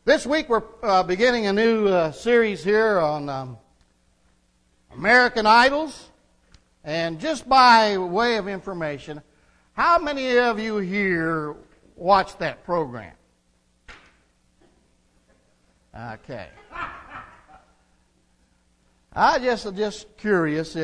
This week we're beginning a new series here on American Idols. And just by way of information, how many of you here watch that program? Okay. I just curious,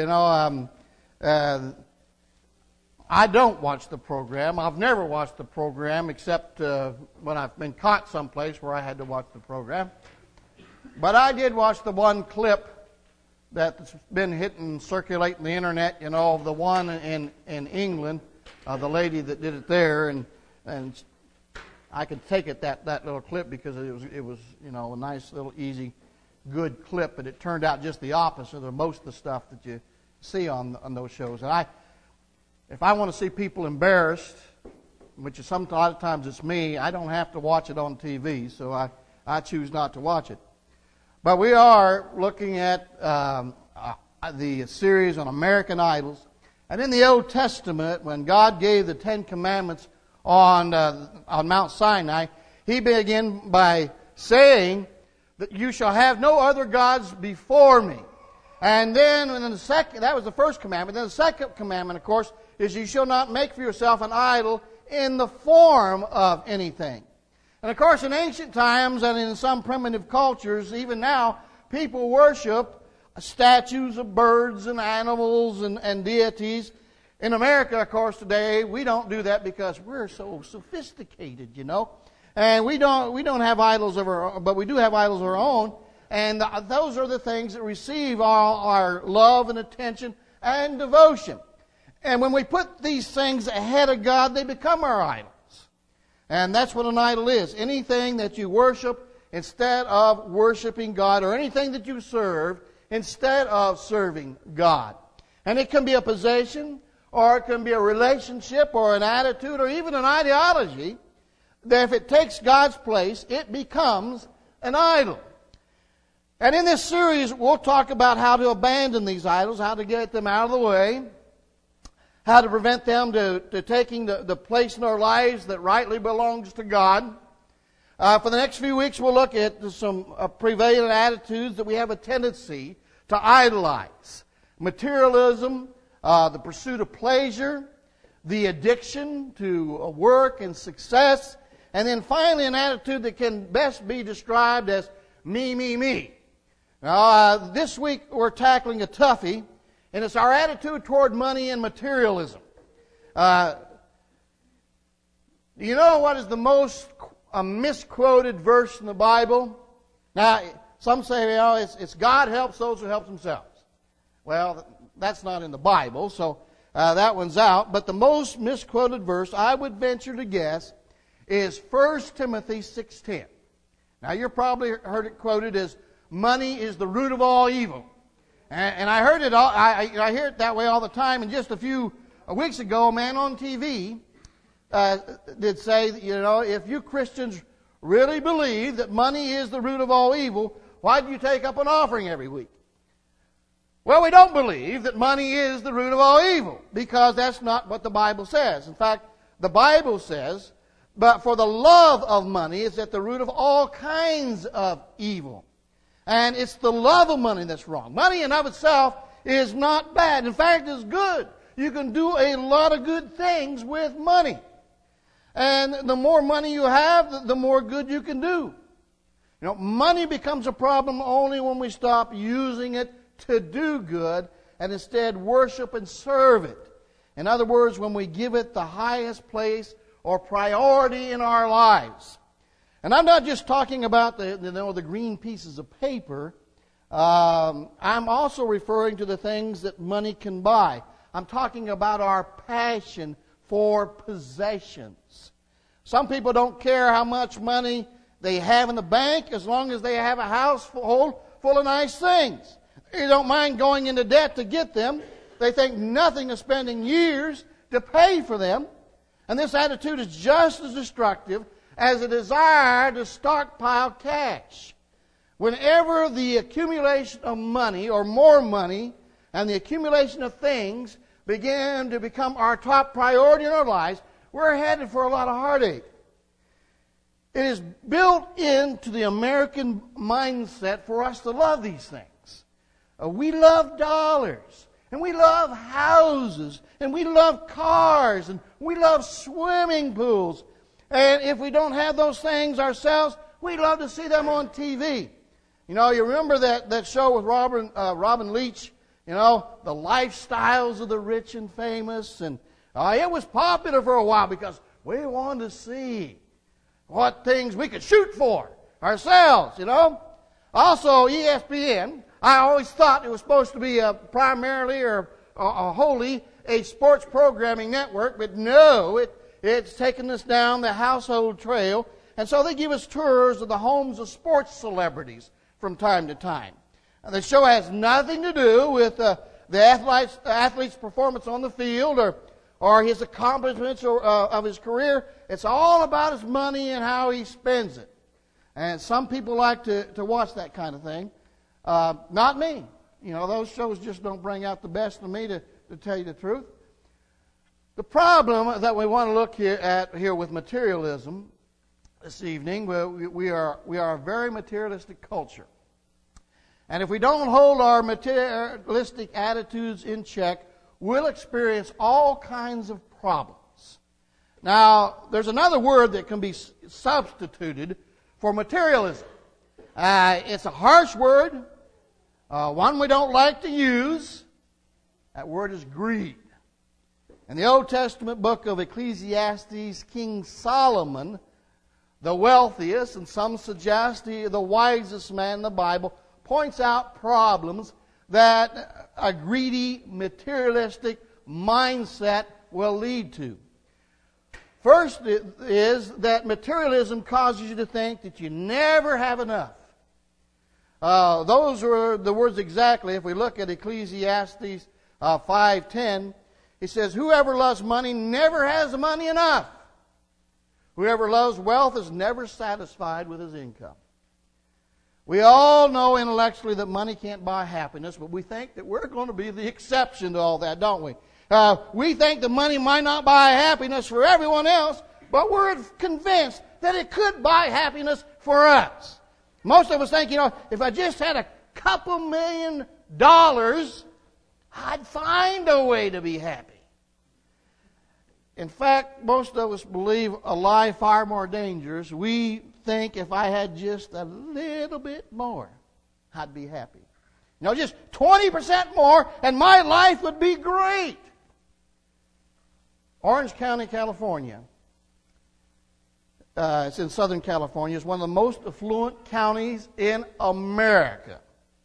I don't watch the program. I've never watched the program except when I've been caught someplace where I had to watch the program. But I did watch the one clip that's been hitting, circulating the internet, the one in England, the lady that did it there, and I could take it that little clip because it was a nice little easy, good clip, but it turned out just the opposite of most of the stuff that you see on those shows. And if I want to see people embarrassed, which is a lot of times it's me, I don't have to watch it on TV, so I choose not to watch it. But we are looking at the series on American Idols. And in the Old Testament, when God gave the Ten Commandments on Mount Sinai, He began by saying that you shall have no other gods before me. And then that was the first commandment. Then the second commandment, of course, is you shall not make for yourself an idol in the form of anything. And of course, in ancient times and in some primitive cultures, even now, people worship statues of birds and animals and deities. In America, of course, today, we don't do that because we're so sophisticated, And we don't have idols of our own, but we do have idols of our own. And those are the things that receive our love and attention and devotion. And when we put these things ahead of God, they become our idols. And that's what an idol is. Anything that you worship instead of worshiping God, or anything that you serve instead of serving God. And it can be a possession, or it can be a relationship, or an attitude, or even an ideology, that if it takes God's place, it becomes an idol. And in this series, we'll talk about how to abandon these idols, how to get them out of the way, how to prevent them to taking the place in our lives that rightly belongs to God. For the next few weeks, we'll look at some prevalent attitudes that we have a tendency to idolize. Materialism, the pursuit of pleasure, the addiction to work and success, and then finally an attitude that can best be described as me, me, me. Now, this week we're tackling a toughie, and it's our attitude toward money and materialism. Do you know what is the most misquoted verse in the Bible? Now, some say, it's God helps those who help themselves. Well, that's not in the Bible, so that one's out. But the most misquoted verse, I would venture to guess, is 1 Timothy 6:10. Now, you've probably heard it quoted as, money is the root of all evil. And I heard it I hear it that way all the time. And just a few weeks ago, a man on TV did say that, if you Christians really believe that money is the root of all evil, why do you take up an offering every week? Well, we don't believe that money is the root of all evil, because that's not what the Bible says. In fact, the Bible says, but for the love of money is at the root of all kinds of evil. And it's the love of money that's wrong. Money in of itself is not bad. In fact, it's good. You can do a lot of good things with money. And the more money you have, the more good you can do. Money becomes a problem only when we stop using it to do good and instead worship and serve it. In other words, when we give it the highest place or priority in our lives. And I'm not just talking about the green pieces of paper. I'm also referring to the things that money can buy. I'm talking about our passion for possessions. Some people don't care how much money they have in the bank as long as they have a house full of nice things. They don't mind going into debt to get them. They think nothing of spending years to pay for them. And this attitude is just as destructive as a desire to stockpile cash. Whenever the accumulation of money or more money and the accumulation of things begin to become our top priority in our lives, we're headed for a lot of heartache. It is built into the American mindset for us to love these things. We love dollars, and we love houses, and we love cars, and we love swimming pools. And if we don't have those things ourselves, we love to see them on TV. You know, you remember that show with Robin Leach, you know, the lifestyles of the rich and famous. And it was popular for a while because we wanted to see what things we could shoot for ourselves, you know. Also, ESPN, I always thought it was supposed to be primarily or wholly a sports programming network, but no, it's taken us down the household trail. And so they give us tours of the homes of sports celebrities from time to time. And the show has nothing to do with the athlete's performance on the field or his accomplishments of his career. It's all about his money and how he spends it. And some people like to watch that kind of thing. Not me. You know, those shows just don't bring out the best in me, to tell you the truth. The problem that we want to look at here with materialism this evening, we are a very materialistic culture. And if we don't hold our materialistic attitudes in check, we'll experience all kinds of problems. Now, there's another word that can be substituted for materialism. It's a harsh word, one we don't like to use. That word is greed. In the Old Testament book of Ecclesiastes, King Solomon, the wealthiest, and some suggest the wisest man in the Bible, points out problems that a greedy, materialistic mindset will lead to. First is that materialism causes you to think that you never have enough. Those are the words exactly. If we look at Ecclesiastes 5:10, he says, "Whoever loves money never has money enough. Whoever loves wealth is never satisfied with his income." We all know intellectually that money can't buy happiness, but we think that we're going to be the exception to all that, don't we? We think that money might not buy happiness for everyone else, but we're convinced that it could buy happiness for us. Most of us think, you know, if I just had a couple $1 million, I'd find a way to be happy. In fact, most of us believe a lie far more dangerous. We think if I had just a little bit more, I'd be happy. You know, just 20% more and my life would be great. Orange County, California, it's in Southern California, is one of the most affluent counties in America.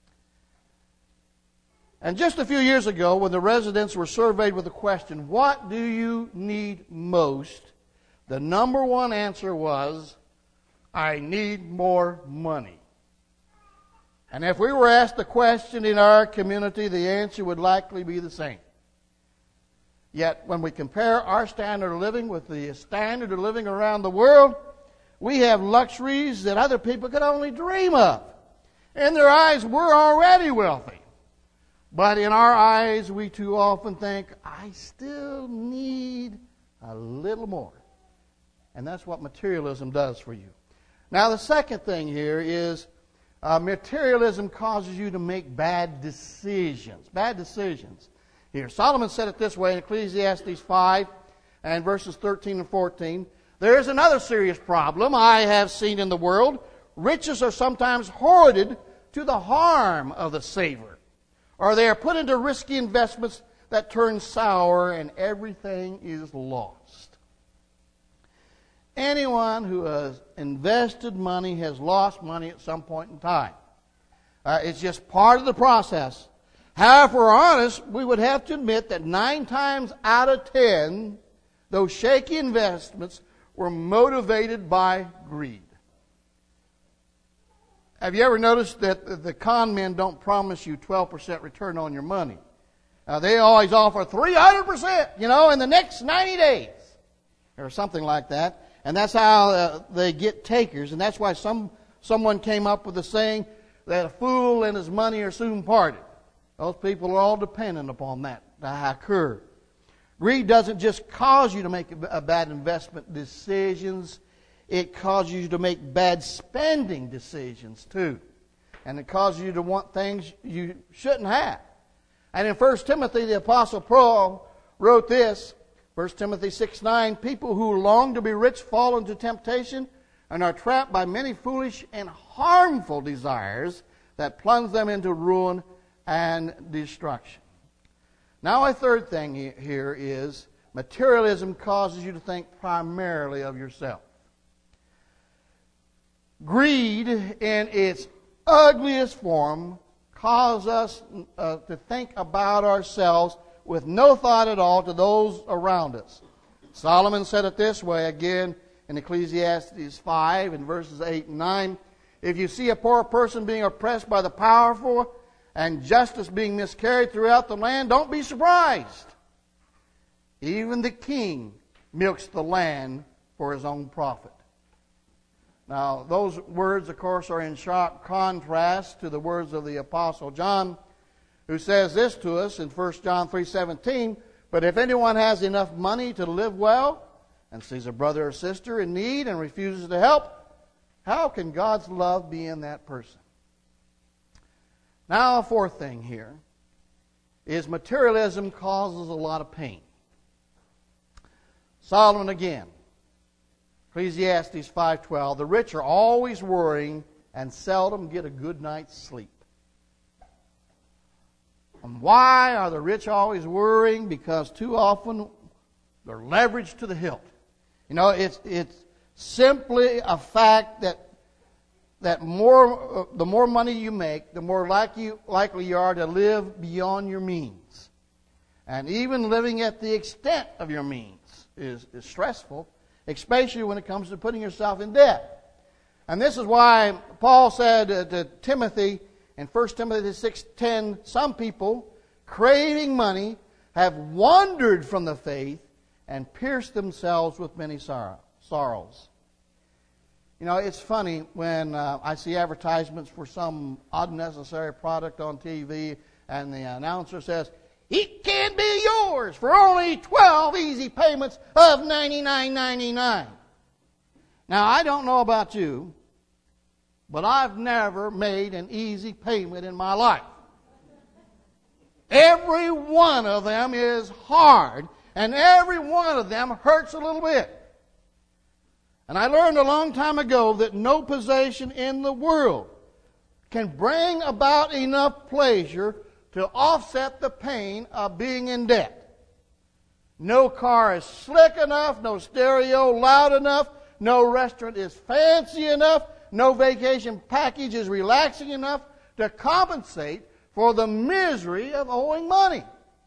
And just a few years ago, when the residents were surveyed with the question, "What do you need most?" the number one answer was, "I need more money." And if we were asked the question in our community, the answer would likely be the same. Yet, when we compare our standard of living with the standard of living around the world, we have luxuries that other people could only dream of. In their eyes, we're already wealthy. But in our eyes, we too often think, I still need a little more. And that's what materialism does for you. Now, the second thing here is materialism causes you to make bad decisions. Bad decisions. Here, Solomon said it this way in Ecclesiastes 5 and verses 13 and 14. "There is another serious problem I have seen in the world. Riches are sometimes hoarded to the harm of the saver, or they are put into risky investments that turn sour and everything is lost." Anyone who has invested money has lost money at some point in time. It's just part of the process. However, if we're honest, we would have to admit that 9 times out of 10, those shaky investments were motivated by greed. Have you ever noticed that the con men don't promise you 12% return on your money? They always offer 300%, in the next 90 days. Or something like that. And that's how they get takers. And that's why someone came up with the saying that a fool and his money are soon parted. Those people are all dependent upon that to occur. Greed doesn't just cause you to make a bad investment decisions. It causes you to make bad spending decisions too. And it causes you to want things you shouldn't have. And in 1 Timothy, the Apostle Paul wrote this, 1 Timothy 6:9, people who long to be rich fall into temptation and are trapped by many foolish and harmful desires that plunge them into ruin and destruction. Now, a third thing here is materialism causes you to think primarily of yourself. Greed in its ugliest form causes us to think about ourselves with no thought at all to those around us. Solomon said it this way again in Ecclesiastes 5 in verses 8 and 9. If you see a poor person being oppressed by the powerful and justice being miscarried throughout the land, don't be surprised. Even the king milks the land for his own profit. Now, those words, of course, are in sharp contrast to the words of the Apostle John, who says this to us in 1 John 3:17, but if anyone has enough money to live well and sees a brother or sister in need and refuses to help, how can God's love be in that person? Now, a fourth thing here is materialism causes a lot of pain. Solomon again, Ecclesiastes 5:12, the rich are always worrying and seldom get a good night's sleep. And why are the rich always worrying? Because too often they're leveraged to the hilt. You know, it's simply a fact that the more money you make, the more likely you are to live beyond your means. And even living at the extent of your means is stressful, especially when it comes to putting yourself in debt. And this is why Paul said to Timothy in 1 Timothy 6:10, some people, craving money, have wandered from the faith and pierced themselves with many sorrows. You know, it's funny when I see advertisements for some unnecessary product on TV and the announcer says, it can be yours for only 12 easy payments of $99.99. Now, I don't know about you, but I've never made an easy payment in my life. Every one of them is hard, and every one of them hurts a little bit. And I learned a long time ago that no possession in the world can bring about enough pleasure to offset the pain of being in debt. No car is slick enough, no stereo loud enough, no restaurant is fancy enough, no vacation package is relaxing enough to compensate for the misery of owing money.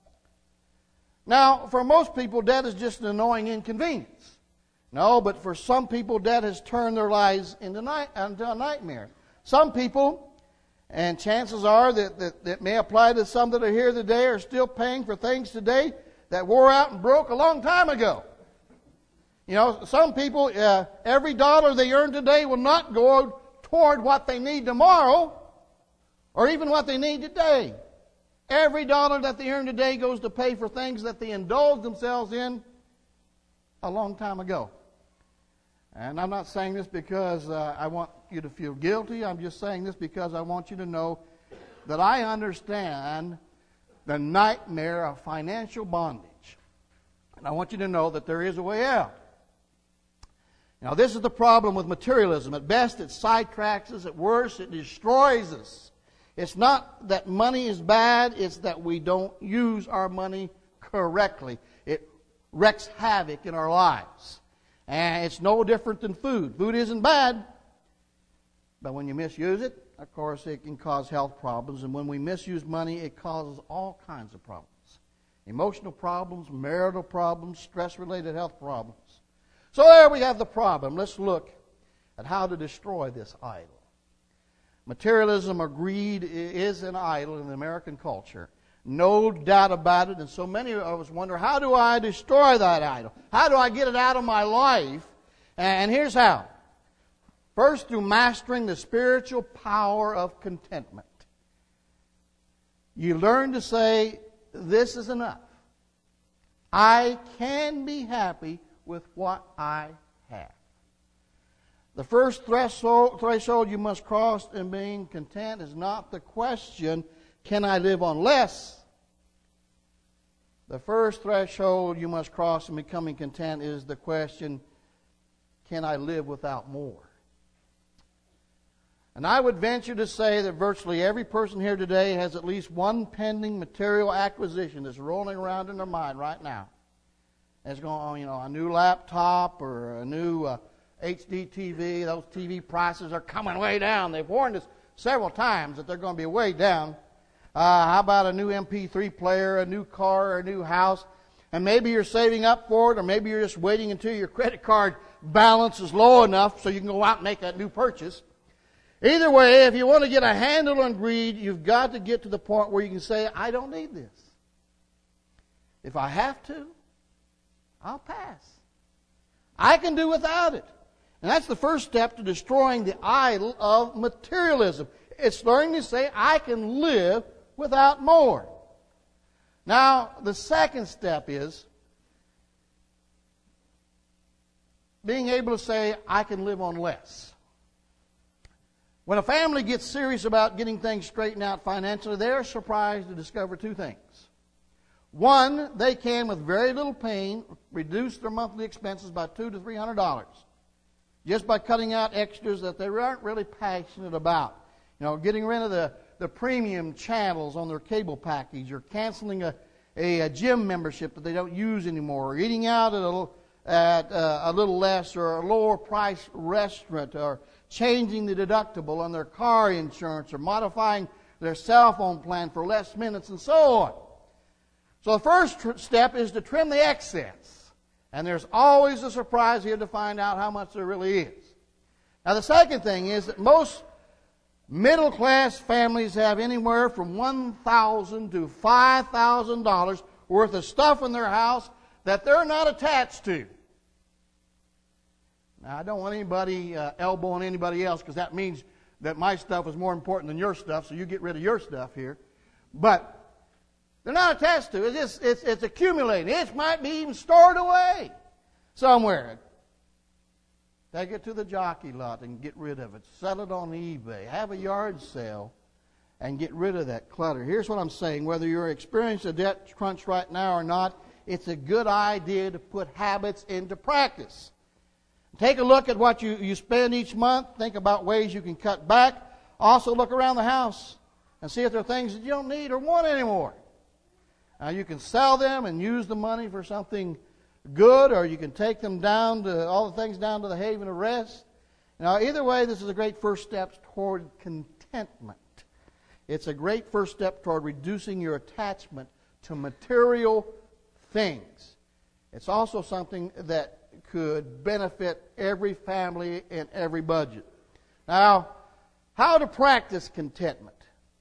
Now, for most people, debt is just an annoying inconvenience. No, but for some people, debt has turned their lives into a nightmare. Some people, and chances are that may apply to some that are here today, are still paying for things today that wore out and broke a long time ago. You know, some people, every dollar they earn today will not go toward what they need tomorrow or even what they need today. Every dollar that they earn today goes to pay for things that they indulged themselves in a long time ago. And I'm not saying this because I want you to feel guilty. I'm just saying this because I want you to know that I understand the nightmare of financial bondage. And I want you to know that there is a way out. Now, this is the problem with materialism. At best, it sidetracks us. At worst, it destroys us. It's not that money is bad. It's that we don't use our money correctly. It wreaks havoc in our lives. And it's no different than food. Food isn't bad, but when you misuse it, of course, it can cause health problems. And when we misuse money, it causes all kinds of problems. Emotional problems, marital problems, stress-related health problems. So there we have the problem. Let's look at how to destroy this idol. Materialism or greed is an idol in the American culture. No doubt about it. And so many of us wonder, how do I destroy that idol? How do I get it out of my life? And here's how. First, through mastering the spiritual power of contentment. You learn to say, this is enough. I can be happy with what I have. The first threshold you must cross in being content is not the question, can I live on less? The first threshold you must cross in becoming content is the question, can I live without more? And I would venture to say that virtually every person here today has at least one pending material acquisition that's rolling around in their mind right now. It's going on, a new laptop or a new HD TV. Those TV prices are coming way down. They've warned us several times that they're going to be way down. How about a new MP3 player, a new car, or a new house? And maybe you're saving up for it, or maybe you're just waiting until your credit card balance is low enough so you can go out and make that new purchase. Either way, if you want to get a handle on greed, you've got to get to the point where you can say, I don't need this. If I have to, I'll pass. I can do without it. And that's the first step to destroying the idol of materialism. It's learning to say, I can live without more. Now, the second step is being able to say, I can live on less. When a family gets serious about getting things straightened out financially, they're surprised to discover two things. One, they can, with very little pain, reduce their monthly expenses by $200 to $300 just by cutting out extras that they aren't really passionate about. Getting rid of the premium channels on their cable package, or canceling a gym membership that they don't use anymore, or eating out at a little less or a lower price restaurant, or changing the deductible on their car insurance, or modifying their cell phone plan for less minutes, and so on. So the first step is to trim the excess. And there's always a surprise here to find out how much there really is. Now the second thing is that most middle-class families have anywhere from $1,000 to $5,000 worth of stuff in their house that they're not attached to. Now, I don't want anybody elbowing anybody else, because that means that my stuff is more important than your stuff, so you get rid of your stuff here. But they're not attached to it. It's accumulating. It might be even stored away somewhere. Take it to the jockey lot and get rid of it. Sell it on eBay. Have a yard sale and get rid of that clutter. Here's what I'm saying. Whether you're experiencing a debt crunch right now or not, it's a good idea to put habits into practice. Take a look at what you spend each month. Think about ways you can cut back. Also look around the house and see if there are things that you don't need or want anymore. Now you can sell them and use the money for something good, or you can take them down to all the things down to the haven of rest. Now either way, this is a great first step toward contentment. It's a great first step toward reducing your attachment to material things. It's also something that could benefit every family and every budget. Now, how to practice contentment?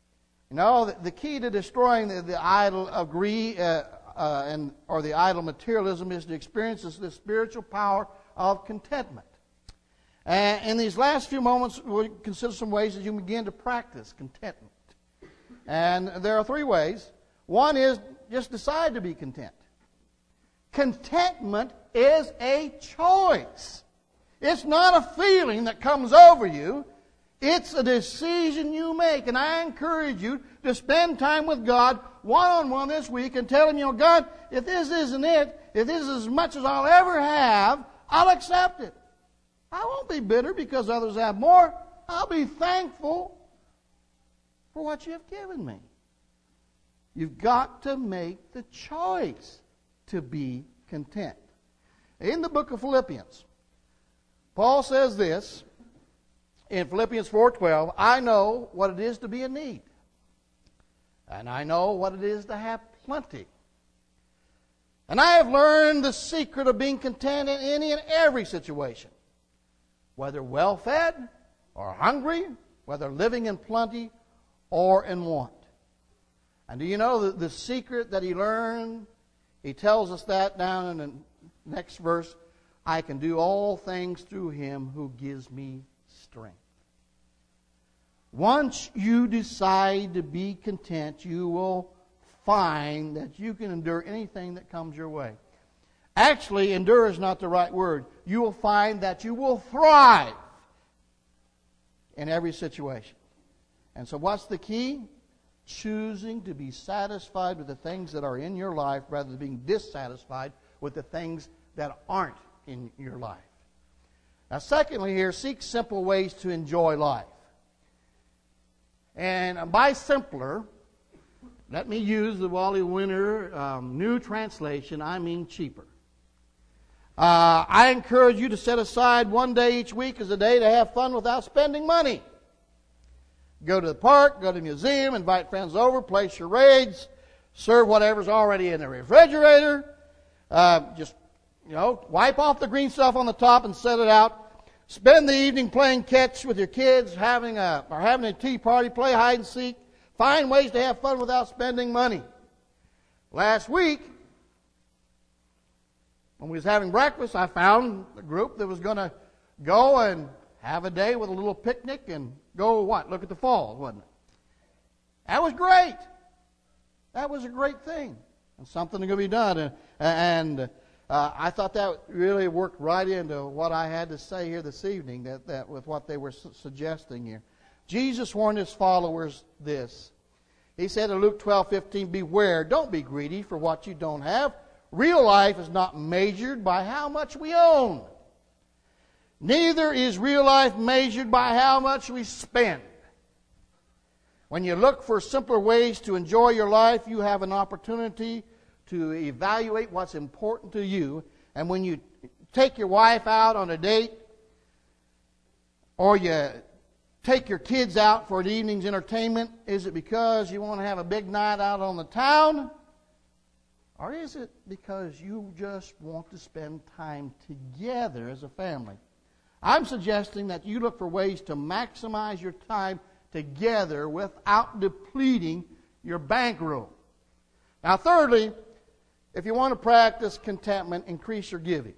The key to destroying the idol of greed or the idol materialism is to experience the spiritual power of contentment. And in these last few moments, we'll consider some ways that you can begin to practice contentment. And there are three ways. One is just decide to be content. Contentment is a choice. It's not a feeling that comes over you. It's a decision you make. And I encourage you to spend time with God one-on-one this week and tell Him, God, if this isn't it, if this is as much as I'll ever have, I'll accept it. I won't be bitter because others have more. I'll be thankful for what you have given me. You've got to make the choice to be content. In the book of Philippians, Paul says this in Philippians 4:12, I know what it is to be in need, and I know what it is to have plenty. And I have learned the secret of being content in any and every situation, whether well-fed or hungry, whether living in plenty or in want. And do you know the secret that he learned? He tells us that down in the next verse. I can do all things through Him who gives me strength. Once you decide to be content, you will find that you can endure anything that comes your way. Actually, endure is not the right word. You will find that you will thrive in every situation. And so what's the key? Choosing to be satisfied with the things that are in your life rather than being dissatisfied with the things that aren't in your life. Now, secondly here, seek simple ways to enjoy life. And by simpler, let me use the Wally Winter New Translation, I mean cheaper. I encourage you to set aside one day each week as a day to have fun without spending money. Go to the park, go to the museum, invite friends over, play charades, serve whatever's already in the refrigerator. Just, wipe off the green stuff on the top and set it out. Spend the evening playing catch with your kids, having a tea party, play hide and seek. Find ways to have fun without spending money. Last week, when we was having breakfast, I found a group that was going to go and have a day with a little picnic and go look at the falls, wasn't it? That was great. That was a great thing. And something going to be done. And I thought that really worked right into what I had to say here this evening, that with what they were suggesting here. Jesus warned his followers this. He said in Luke 12:15, beware, don't be greedy for what you don't have. Real life is not measured by how much we own. Neither is real life measured by how much we spend. When you look for simpler ways to enjoy your life, you have an opportunity to evaluate what's important to you. And when you take your wife out on a date, or you take your kids out for the evening's entertainment, is it because you want to have a big night out on the town? Or is it because you just want to spend time together as a family? I'm suggesting that you look for ways to maximize your time together without depleting your bankroll. Now, thirdly, if you want to practice contentment, increase your giving.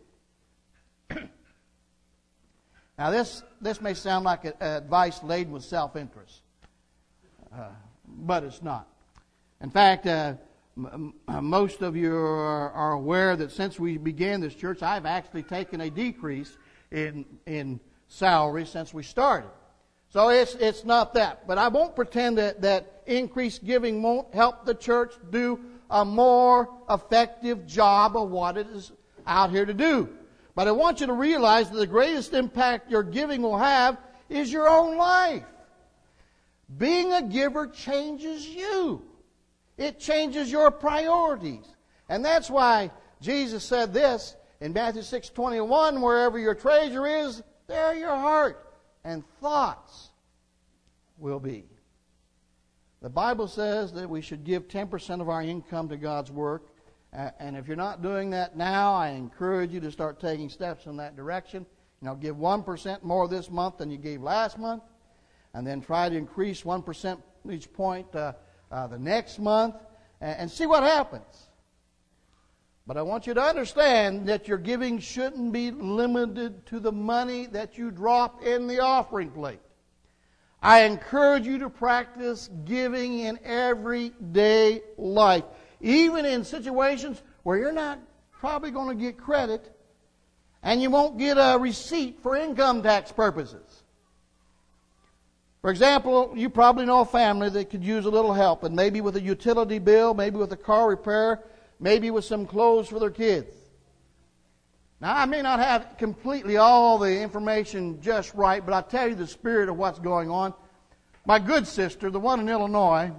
Now, this may sound like advice laden with self-interest, but it's not. In fact, most of you are aware that since we began this church, I've actually taken a decrease in salary since we started. So it's not that. But I won't pretend that increased giving won't help the church do a more effective job of what it is out here to do. But I want you to realize that the greatest impact your giving will have is your own life. Being a giver changes you. It changes your priorities. And that's why Jesus said this in Matthew 6:21, wherever your treasure is, there your heart and thoughts will be. The Bible says that we should give 10% of our income to God's work. And if you're not doing that now, I encourage you to start taking steps in that direction. Give 1% more this month than you gave last month. And then try to increase 1% each point the next month. And see what happens. But I want you to understand that your giving shouldn't be limited to the money that you drop in the offering plate. I encourage you to practice giving in everyday life, even in situations where you're not probably going to get credit and you won't get a receipt for income tax purposes. For example, you probably know a family that could use a little help, and maybe with a utility bill, maybe with a car repair, maybe with some clothes for their kids. Now, I may not have completely all the information just right, but I'll tell you the spirit of what's going on. My good sister, the one in Illinois,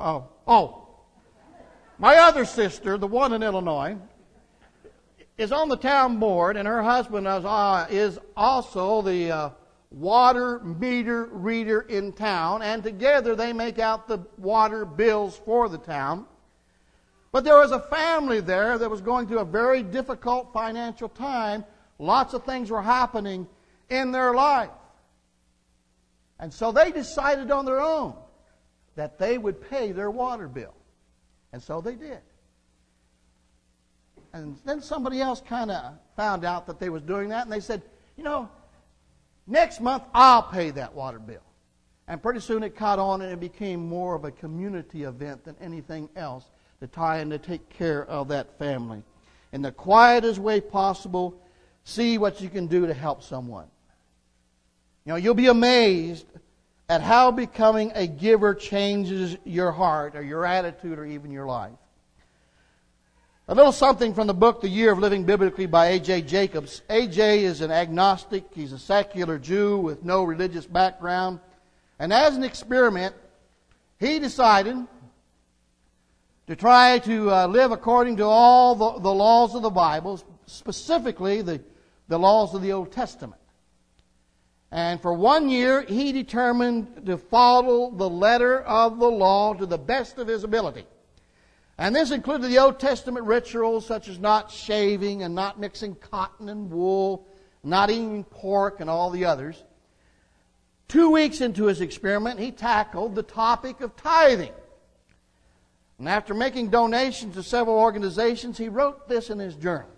my other sister, the one in Illinois, is on the town board, and her husband is also the water meter reader in town, and together they make out the water bills for the town. But there was a family there that was going through a very difficult financial time. Lots of things were happening in their life. And so they decided on their own that they would pay their water bill. And so they did. And then somebody else kind of found out that they was doing that, and they said, next month I'll pay that water bill. And pretty soon it caught on, and it became more of a community event than anything else to try and to take care of that family. In the quietest way possible, see what you can do to help someone. You'll be amazed at how becoming a giver changes your heart or your attitude or even your life. A little something from the book The Year of Living Biblically by A.J. Jacobs. A.J. is an agnostic. He's a secular Jew with no religious background. And as an experiment, he decided to try to live according to all the laws of the Bible, specifically the laws of the Old Testament. And for 1 year, he determined to follow the letter of the law to the best of his ability. And this included the Old Testament rituals such as not shaving and not mixing cotton and wool, not eating pork and all the others. 2 weeks into his experiment, he tackled the topic of tithing. And after making donations to several organizations, he wrote this in his journal.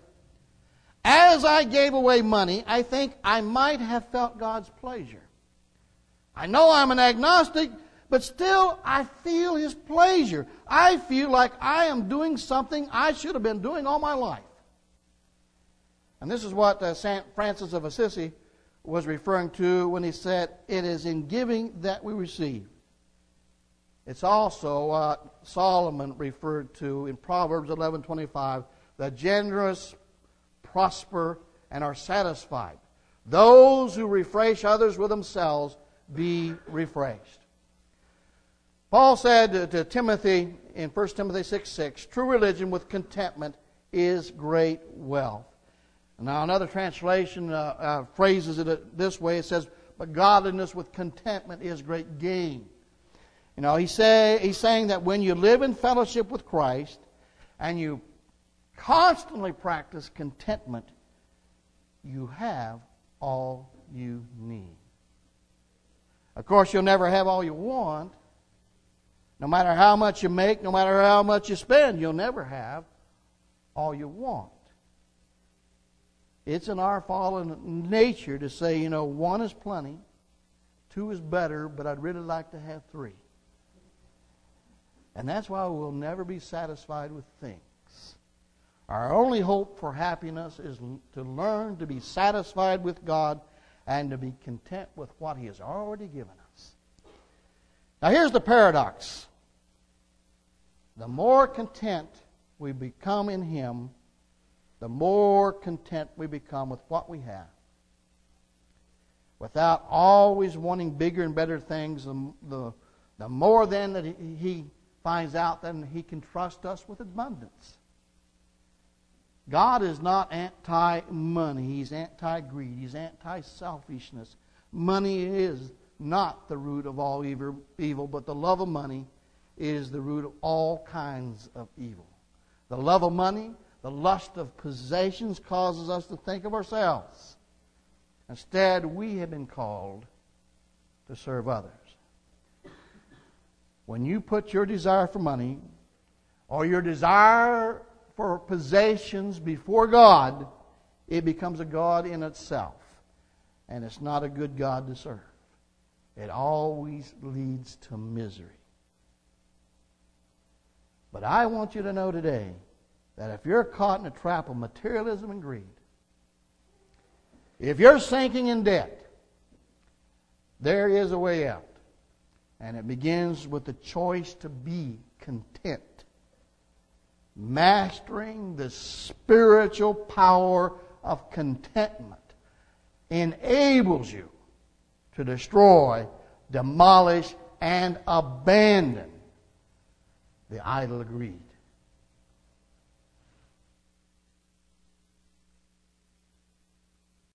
As I gave away money, I think I might have felt God's pleasure. I know I'm an agnostic, but still I feel His pleasure. I feel like I am doing something I should have been doing all my life. And this is what St. Francis of Assisi was referring to when he said, it is in giving that we receive. It's also what Solomon referred to in Proverbs 11:25, the generous prosper and are satisfied. Those who refresh others with themselves be refreshed. Paul said to Timothy in 1 Timothy 6:6, true religion with contentment is great wealth. Now another translation phrases it this way. It says, but godliness with contentment is great gain. You know, he's saying that when you live in fellowship with Christ and you constantly practice contentment, you have all you need. Of course, you'll never have all you want. No matter how much you make, no matter how much you spend, you'll never have all you want. It's in our fallen nature to say, you know, 1 is plenty, 2 is better, but I'd really like to have 3. And that's why we'll never be satisfied with things. Our only hope for happiness is to learn to be satisfied with God and to be content with what He has already given us. Now here's the paradox. The more content we become in Him, the more content we become with what we have. Without always wanting bigger and better things, the more then that He finds out, then He can trust us with abundance. God is not anti-money. He's anti-greed. He's anti-selfishness. Money is not the root of all evil, but the love of money is the root of all kinds of evil. The love of money, the lust of possessions causes us to think of ourselves. Instead, we have been called to serve others. When you put your desire for money or your desire for possessions before God, it becomes a God in itself. And it's not a good God to serve. It always leads to misery. But I want you to know today that if you're caught in a trap of materialism and greed, if you're sinking in debt, there is a way out. And it begins with the choice to be content. Mastering the spiritual power of contentment enables you to destroy, demolish, and abandon the idol of greed.